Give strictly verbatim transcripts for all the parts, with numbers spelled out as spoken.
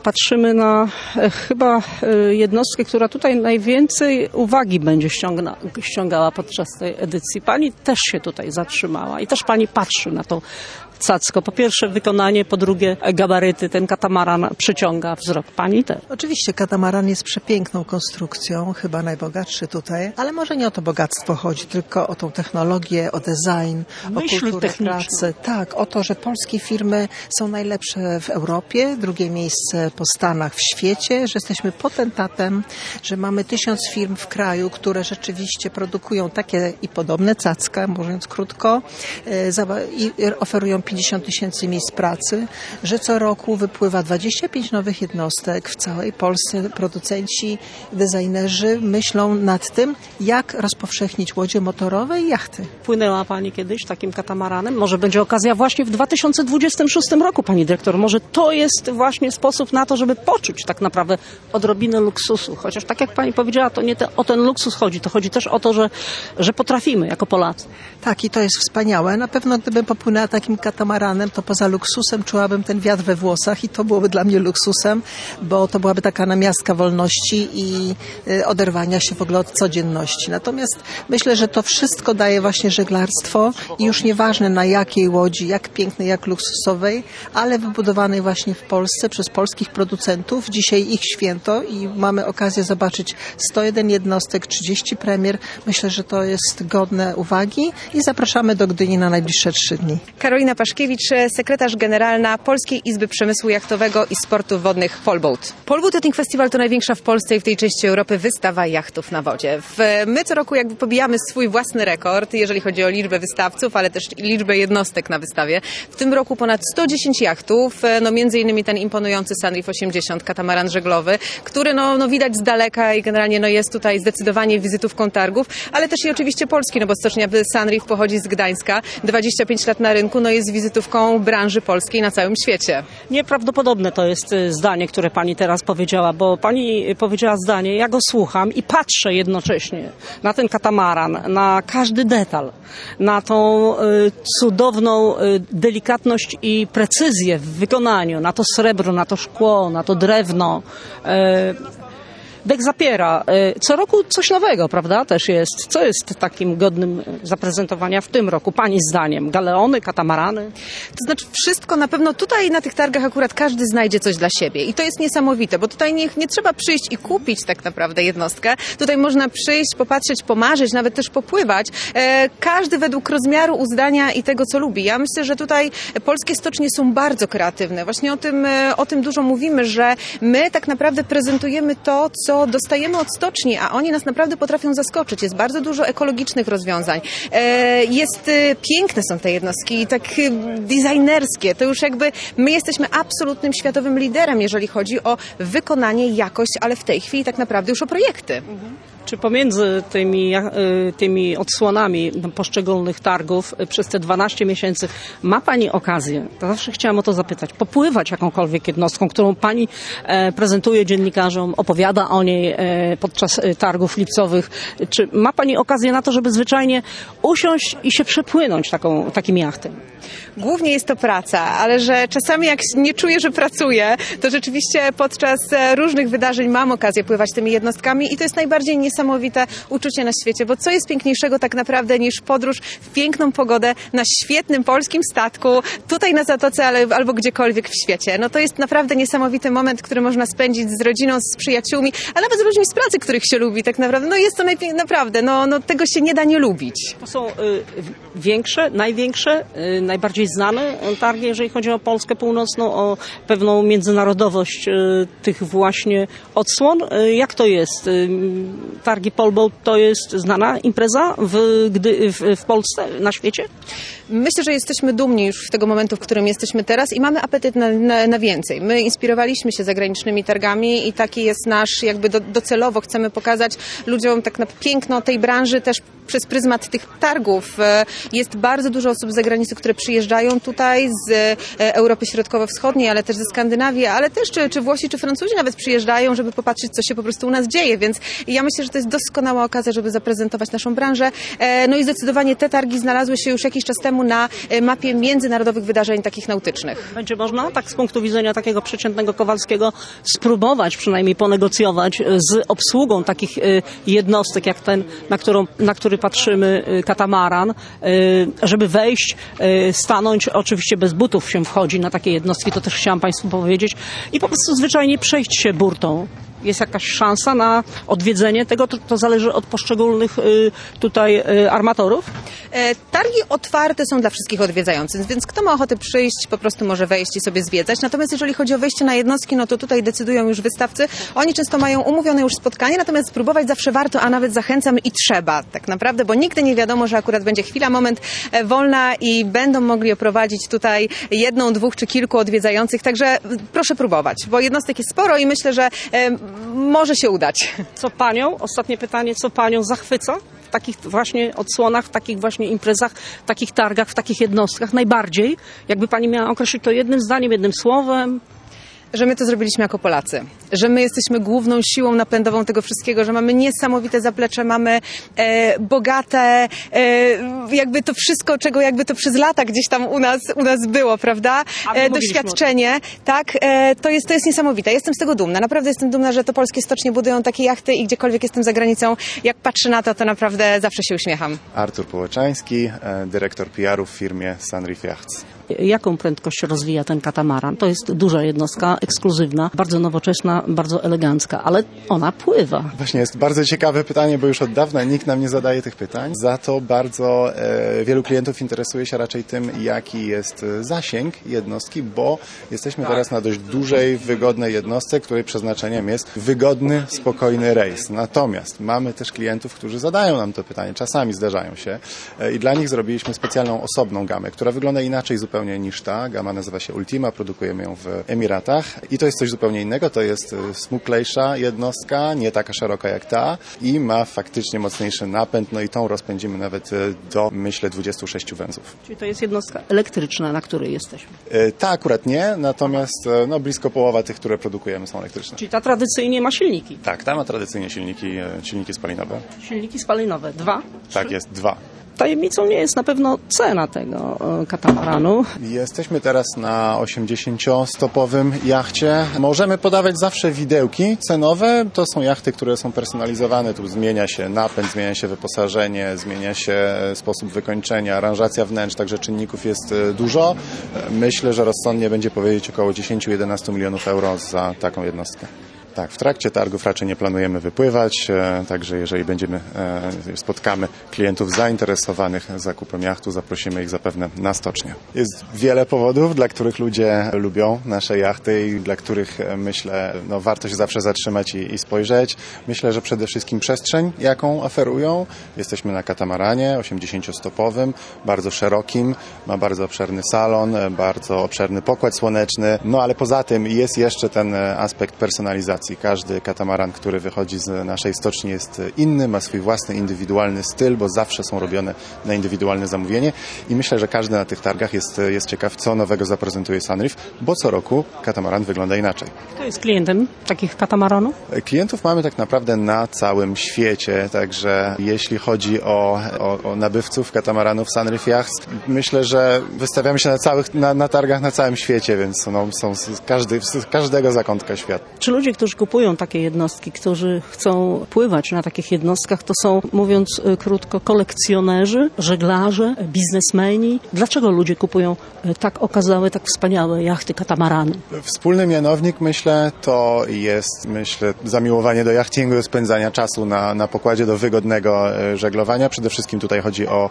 patrzymy na e, chyba e, jednostkę, która tutaj najwięcej uwagi będzie ściągna, ściągała podczas tej edycji. Pani też się tutaj zatrzymała i też pani patrzy na to cacko. Po pierwsze wykonanie, po drugie gabaryty. Ten katamaran przyciąga wzrok. Pani też. Oczywiście katamaran jest przepiękną konstrukcją, chyba najbogatszy tutaj, ale może nie o to bogactwo chodzi, tylko o tą technologię, o design, Myśl o kulturę techniczną. pracy. Tak, o to, że polskie firmy są najlepsze w Europie, drugie miejsce po Stanach w świecie, że jesteśmy potentatem, że mamy tysiąc firm w kraju, które rzeczywiście produkują takie i podobne cacka, mówiąc krótko, i oferują pięćdziesiąt tysięcy miejsc pracy, że co roku wypływa dwadzieścia pięć nowych jednostek w całej Polsce. Producenci, designerzy myślą nad tym, jak rozpowszechnić łodzie motorowe i jachty. Płynęła pani kiedyś takim katamaranem? Może będzie okazja właśnie w dwa tysiące dwudziestym szóstym roku, pani dyrektor. Może to jest właśnie sposób na to, żeby poczuć tak naprawdę odrobinę luksusu. Chociaż tak jak pani powiedziała, to nie te, o ten luksus chodzi. To chodzi też o to, że, że potrafimy jako Polacy. Tak, i to jest wspaniałe. Na pewno gdybym popłynęła takim katamaranem, to poza luksusem czułabym ten wiatr we włosach i to byłoby dla mnie luksusem, bo to byłaby taka namiastka wolności i oderwania się w ogóle od codzienności. Natomiast myślę, że to wszystko daje właśnie żeglarstwo i już nieważne na jakiej łodzi, jak pięknej, jak luksusowej, ale wybudowanej właśnie w Polsce przez polskich producentów. Dzisiaj ich święto i mamy okazję zobaczyć sto jeden jednostek, trzydzieści premier. Myślę, że to jest godne uwagi i zapraszamy do Gdyni na najbliższe trzy dni. Karolina Paszkiewicz, sekretarz generalna Polskiej Izby Przemysłu Jachtowego i Sportów Wodnych Polboat. Polboat Yachting Festival to największa w Polsce i w tej części Europy wystawa jachtów na wodzie. My co roku jakby pobijamy swój własny rekord, jeżeli chodzi o liczbę wystawców, ale też liczbę jednostek na wystawie. W tym roku ponad sto dziesięć jachtów, no między innymi ten imponujący Sunreef osiemdziesiąt, katamaran żeglowy, który no, no widać z daleka i generalnie no jest tutaj zdecydowanie wizytówką targów, ale też i oczywiście polski, no bo stocznia Sunreef pochodzi z Gdańska, dwadzieścia pięć lat na rynku, no jest wizytówką branży polskiej na całym świecie. Nieprawdopodobne to jest zdanie, które pani teraz powiedziała, bo pani powiedziała zdanie, ja go słucham i patrzę jednocześnie na ten katamaran, na każdy detal, na tą y, cudowną y, delikatność i precyzję w wykonaniu, na to srebro, na to szkło, na to drewno. Y, Dek zapiera. Co roku coś nowego, prawda? Też jest. Co jest takim godnym zaprezentowania w tym roku, pani zdaniem? Galeony, katamarany? To znaczy wszystko na pewno tutaj na tych targach akurat każdy znajdzie coś dla siebie i to jest niesamowite, bo tutaj nie, nie trzeba przyjść i kupić tak naprawdę jednostkę. Tutaj można przyjść, popatrzeć, pomarzyć, nawet też popływać. E, każdy według rozmiaru, uzdania i tego, co lubi. Ja myślę, że tutaj polskie stocznie są bardzo kreatywne. Właśnie o tym, o tym dużo mówimy, że my tak naprawdę prezentujemy to, co dostajemy od stoczni, a oni nas naprawdę potrafią zaskoczyć. Jest bardzo dużo ekologicznych rozwiązań. Jest, piękne są te jednostki, tak designerskie. To już jakby my jesteśmy absolutnym światowym liderem, jeżeli chodzi o wykonanie, jakość, ale w tej chwili tak naprawdę już o projekty. Mhm. Czy pomiędzy tymi, tymi odsłonami poszczególnych targów przez te dwanaście miesięcy ma pani okazję, to zawsze chciałam o to zapytać, popływać jakąkolwiek jednostką, którą pani prezentuje dziennikarzom, opowiada o niej podczas targów lipcowych? Czy ma pani okazję na to, żeby zwyczajnie usiąść i się przepłynąć taką, takim jachtem? Głównie jest to praca, ale że czasami jak nie czuję, że pracuję, to rzeczywiście podczas różnych wydarzeń mam okazję pływać tymi jednostkami i to jest najbardziej niesamowite uczucie na świecie, bo co jest piękniejszego tak naprawdę niż podróż w piękną pogodę na świetnym polskim statku, tutaj na Zatoce ale, albo gdziekolwiek w świecie. No to jest naprawdę niesamowity moment, który można spędzić z rodziną, z przyjaciółmi, a nawet z ludźmi z pracy, których się lubi tak naprawdę. No jest to najpię- naprawdę, no, no tego się nie da nie lubić. To są y, większe, największe, y, najbardziej znane targi, jeżeli chodzi o Polskę Północną, o pewną międzynarodowość y, tych właśnie odsłon. Y, jak to jest? Y, targi Polboat to jest znana impreza w, gdy, w, w Polsce, na świecie? Myślę, że jesteśmy dumni już z tego momentu, w którym jesteśmy teraz i mamy apetyt na, na, na więcej. My inspirowaliśmy się zagranicznymi targami i taki jest nasz, jakby do, docelowo chcemy pokazać ludziom tak na piękno tej branży, też przez pryzmat tych targów jest bardzo dużo osób z zagranicy, które przyjeżdżają tutaj z Europy Środkowo-Wschodniej, ale też ze Skandynawii, ale też czy, czy Włosi, czy Francuzi nawet przyjeżdżają, żeby popatrzeć, co się po prostu u nas dzieje, więc ja myślę, że to jest doskonała okazja, żeby zaprezentować naszą branżę. No i zdecydowanie te targi znalazły się już jakiś czas temu na mapie międzynarodowych wydarzeń takich nautycznych. Będzie można, tak z punktu widzenia takiego przeciętnego Kowalskiego, spróbować przynajmniej ponegocjować z obsługą takich jednostek, jak ten, na, którą, na który patrzymy, katamaran, żeby wejść, stanąć, oczywiście bez butów się wchodzi na takie jednostki, to też chciałam Państwu powiedzieć, i po prostu zwyczajnie przejść się burtą. Jest jakaś szansa na odwiedzenie tego? To, to zależy od poszczególnych y, tutaj y, armatorów? E, targi otwarte są dla wszystkich odwiedzających, więc kto ma ochotę przyjść, po prostu może wejść i sobie zwiedzać. Natomiast jeżeli chodzi o wejście na jednostki, no to tutaj decydują już wystawcy. Oni często mają umówione już spotkanie, natomiast spróbować zawsze warto, a nawet zachęcam i trzeba tak naprawdę, bo nigdy nie wiadomo, że akurat będzie chwila, moment e, wolna i będą mogli oprowadzić tutaj jedną, dwóch czy kilku odwiedzających. Także proszę próbować, bo jednostek jest sporo i myślę, że e, może się udać. Co Panią, ostatnie pytanie, co Panią zachwyca w takich właśnie odsłonach, w takich właśnie imprezach, w takich targach, w takich jednostkach najbardziej? Jakby Pani miała określić to jednym zdaniem, jednym słowem? Że my to zrobiliśmy jako Polacy, że my jesteśmy główną siłą napędową tego wszystkiego, że mamy niesamowite zaplecze, mamy e, bogate, e, jakby to wszystko, czego jakby to przez lata gdzieś tam u nas, u nas było, prawda? E, doświadczenie, tak, e, to jest, to jest niesamowite. Jestem z tego dumna, naprawdę jestem dumna, że to polskie stocznie budują takie jachty i gdziekolwiek jestem za granicą, jak patrzę na to, to naprawdę zawsze się uśmiecham. Artur Połeczański, dyrektor P R u w firmie Sunreef Yachts. Jaką prędkość rozwija ten katamaran? To jest duża jednostka, ekskluzywna, bardzo nowoczesna, bardzo elegancka, ale ona pływa. Właśnie jest bardzo ciekawe pytanie, bo już od dawna nikt nam nie zadaje tych pytań. Za to bardzo e, wielu klientów interesuje się raczej tym, jaki jest zasięg jednostki, bo jesteśmy teraz na dość dużej, wygodnej jednostce, której przeznaczeniem jest wygodny, spokojny rejs. Natomiast mamy też klientów, którzy zadają nam to pytanie, czasami zdarzają się e, i dla nich zrobiliśmy specjalną, osobną gamę, która wygląda inaczej zupełnie niż ta. Gama nazywa się Ultima, produkujemy ją w Emiratach i to jest coś zupełnie innego. To jest smuklejsza jednostka, nie taka szeroka jak ta i ma faktycznie mocniejszy napęd, no i tą rozpędzimy nawet do, myślę, dwudziestu sześciu węzłów. Czyli to jest jednostka elektryczna, na której jesteśmy? Ta akurat nie, natomiast no, blisko połowa tych, które produkujemy, są elektryczne. Czyli ta tradycyjnie ma silniki? Tak, ta ma tradycyjnie silniki, silniki spalinowe. Silniki spalinowe. Dwa? Tak jest, dwa. Tajemnicą nie jest na pewno cena tego katamaranu. Jesteśmy teraz na osiemdziesięciostopowym jachcie. Możemy podawać zawsze widełki cenowe. To są jachty, które są personalizowane. Tu zmienia się napęd, zmienia się wyposażenie, zmienia się sposób wykończenia, aranżacja wnętrz, także czynników jest dużo. Myślę, że rozsądnie będzie powiedzieć około dziesięć do jedenastu milionów euro za taką jednostkę. Tak, w trakcie targów raczej nie planujemy wypływać, także jeżeli będziemy, spotkamy klientów zainteresowanych zakupem jachtu, zaprosimy ich zapewne na stocznię. Jest wiele powodów, dla których ludzie lubią nasze jachty i dla których, myślę, no, warto się zawsze zatrzymać i, i spojrzeć. Myślę, że przede wszystkim przestrzeń, jaką oferują. Jesteśmy na katamaranie osiemdziesięciostopowym, bardzo szerokim, ma bardzo obszerny salon, bardzo obszerny pokład słoneczny, no ale poza tym jest jeszcze ten aspekt personalizacji. Każdy katamaran, który wychodzi z naszej stoczni, jest inny, ma swój własny, indywidualny styl, bo zawsze są robione na indywidualne zamówienie i myślę, że każdy na tych targach jest, jest ciekaw, co nowego zaprezentuje Sunreef, bo co roku katamaran wygląda inaczej. Kto jest klientem takich katamaranów? Klientów mamy tak naprawdę na całym świecie, także jeśli chodzi o, o, o nabywców katamaranów Sunreef Yachts, myślę, że wystawiamy się na, całych, na, na targach na całym świecie, więc no, są z, każdy, z każdego zakątka świata. Czy ludzie, którzy kupują takie jednostki, którzy chcą pływać na takich jednostkach, to są, mówiąc krótko, kolekcjonerzy, żeglarze, biznesmeni? Dlaczego ludzie kupują tak okazałe, tak wspaniałe jachty, katamarany? Wspólny mianownik, myślę, to jest, myślę, zamiłowanie do jachtingu, do spędzania czasu na, na pokładzie, do wygodnego żeglowania. Przede wszystkim tutaj chodzi o,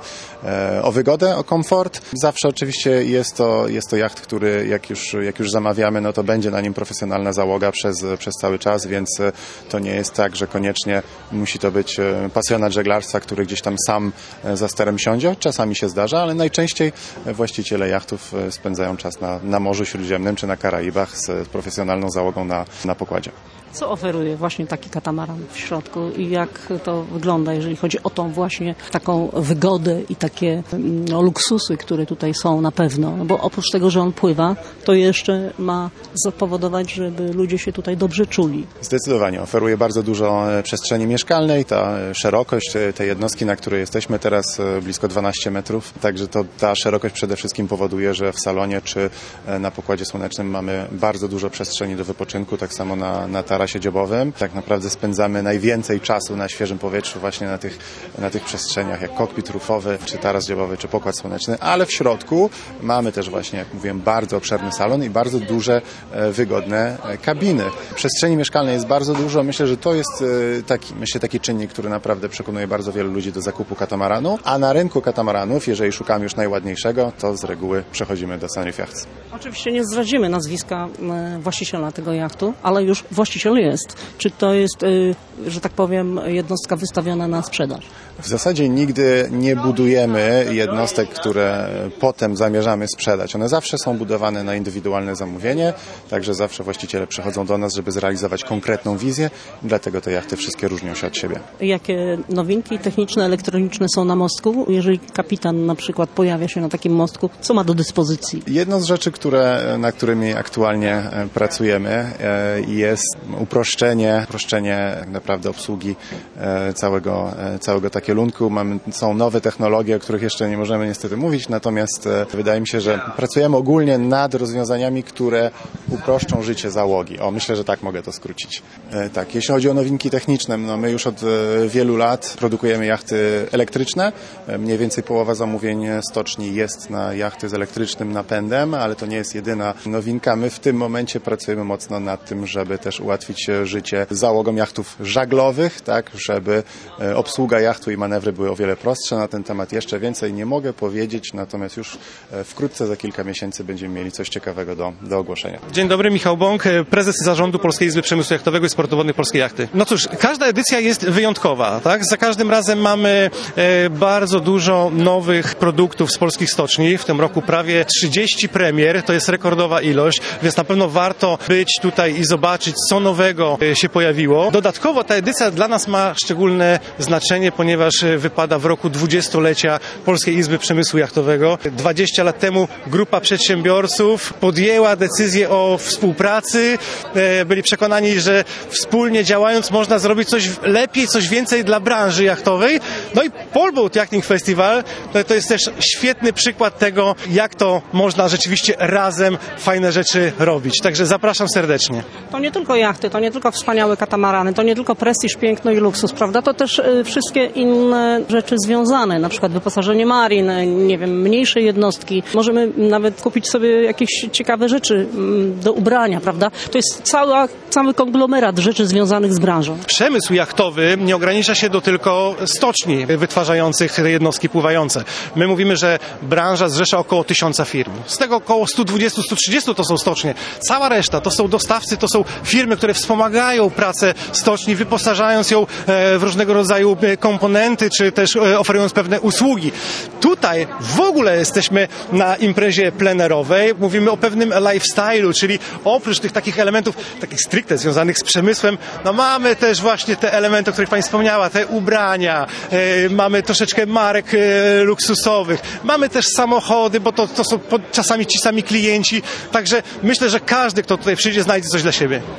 o wygodę, o komfort. Zawsze oczywiście jest to, jest to jacht, który jak już, jak już zamawiamy, no to będzie na nim profesjonalna załoga przez, przez cały czas, więc to nie jest tak, że koniecznie musi to być pasjonat żeglarstwa, który gdzieś tam sam za sterem siądzie. Czasami się zdarza, ale najczęściej właściciele jachtów spędzają czas na, na Morzu Śródziemnym czy na Karaibach z profesjonalną załogą na, na pokładzie. Co oferuje właśnie taki katamaran w środku i jak to wygląda, jeżeli chodzi o tą właśnie taką wygodę i takie no, luksusy, które tutaj są na pewno, no bo oprócz tego, że on pływa, to jeszcze ma spowodować, żeby ludzie się tutaj dobrze czuli. Zdecydowanie. Oferuje bardzo dużo przestrzeni mieszkalnej, ta szerokość tej jednostki, na której jesteśmy teraz, blisko dwanaście metrów, także to ta szerokość przede wszystkim powoduje, że w salonie czy na pokładzie słonecznym mamy bardzo dużo przestrzeni do wypoczynku, tak samo na, na tarasie dziobowym. Tak naprawdę spędzamy najwięcej czasu na świeżym powietrzu właśnie na tych, na tych przestrzeniach, jak kokpit rufowy, czy taras dziobowy, czy pokład słoneczny, ale w środku mamy też właśnie, jak mówiłem, bardzo obszerny salon i bardzo duże, wygodne kabiny. Przestrzeni mieszkalnej jest bardzo dużo. Myślę, że to jest taki, myślę, taki czynnik, który naprawdę przekonuje bardzo wielu ludzi do zakupu katamaranu, a na rynku katamaranów, jeżeli szukamy już najładniejszego, to z reguły przechodzimy do Sunreef Yachts. Oczywiście nie zdradzimy nazwiska właściciela tego jachtu, ale już właściciel jest. Czy to jest, że tak powiem, jednostka wystawiona na sprzedaż? W zasadzie nigdy nie budujemy jednostek, które potem zamierzamy sprzedać. One zawsze są budowane na indywidualne zamówienie, także zawsze właściciele przychodzą do nas, żeby zrealizować konkretną wizję, dlatego te jachty wszystkie różnią się od siebie. Jakie nowinki techniczne, elektroniczne są na mostku? Jeżeli kapitan na przykład pojawia się na takim mostku, co ma do dyspozycji? Jedną z rzeczy, które, na którymi aktualnie pracujemy, jest uproszczenie, uproszczenie naprawdę obsługi całego, całego takiego kierunku. Mamy, są nowe technologie, o których jeszcze nie możemy niestety mówić, natomiast e, wydaje mi się, że pracujemy ogólnie nad rozwiązaniami, które uproszczą życie załogi. O, myślę, że tak mogę to skrócić. E, tak, jeśli chodzi o nowinki techniczne, no my już od e, wielu lat produkujemy jachty elektryczne. E, mniej więcej połowa zamówień stoczni jest na jachty z elektrycznym napędem, ale to nie jest jedyna nowinka. My w tym momencie pracujemy mocno nad tym, żeby też ułatwić życie załogom jachtów żaglowych, tak, żeby e, obsługa jachtu i manewry były o wiele prostsze. Na ten temat jeszcze więcej nie mogę powiedzieć, natomiast już wkrótce, za kilka miesięcy będziemy mieli coś ciekawego do, do ogłoszenia. Dzień dobry, Michał Bąk, prezes zarządu Polskiej Izby Przemysłu Jachtowego i Sportu Wodnych Polskie Jachty. No cóż, każda edycja jest wyjątkowa, tak? Za każdym razem mamy e, bardzo dużo nowych produktów z polskich stoczni. W tym roku prawie trzydzieści premier, to jest rekordowa ilość, więc na pewno warto być tutaj i zobaczyć, co nowego się pojawiło. Dodatkowo ta edycja dla nas ma szczególne znaczenie, ponieważ wypada w roku dwudziestolecia Polskiej Izby Przemysłu Jachtowego. dwadzieścia lat temu grupa przedsiębiorców podjęła decyzję o współpracy. Byli przekonani, że wspólnie działając można zrobić coś lepiej, coś więcej dla branży jachtowej. No i Polboat Yachting Festival to jest też świetny przykład tego, jak to można rzeczywiście razem fajne rzeczy robić. Także zapraszam serdecznie. To nie tylko jachty, to nie tylko wspaniałe katamarany, to nie tylko prestiż, piękno i luksus, prawda? To też y, wszystkie inne rzeczy związane, na przykład wyposażenie marin, nie wiem, mniejsze jednostki. Możemy nawet kupić sobie jakieś ciekawe rzeczy do ubrania, prawda? To jest cała, cały konglomerat rzeczy związanych z branżą. Przemysł jachtowy nie ogranicza się do tylko stoczni wytwarzających jednostki pływające. My mówimy, że branża zrzesza około tysiąca firm. Z tego około sto dwadzieścia do stu trzydziestu to są stocznie. Cała reszta to są dostawcy, to są firmy, które wspomagają pracę stoczni, wyposażając ją w różnego rodzaju komponenty, czy też oferując pewne usługi. Tutaj w ogóle jesteśmy na imprezie plenerowej. Mówimy o pewnym lifestyle'u, czyli oprócz tych takich elementów, takich stricte związanych z przemysłem, no mamy też właśnie te elementy, o których Pani wspomniała, te ubrania, e, mamy troszeczkę marek e, luksusowych, mamy też samochody, bo to, to są czasami ci sami klienci, także myślę, że każdy, kto tutaj przyjdzie, znajdzie coś dla siebie.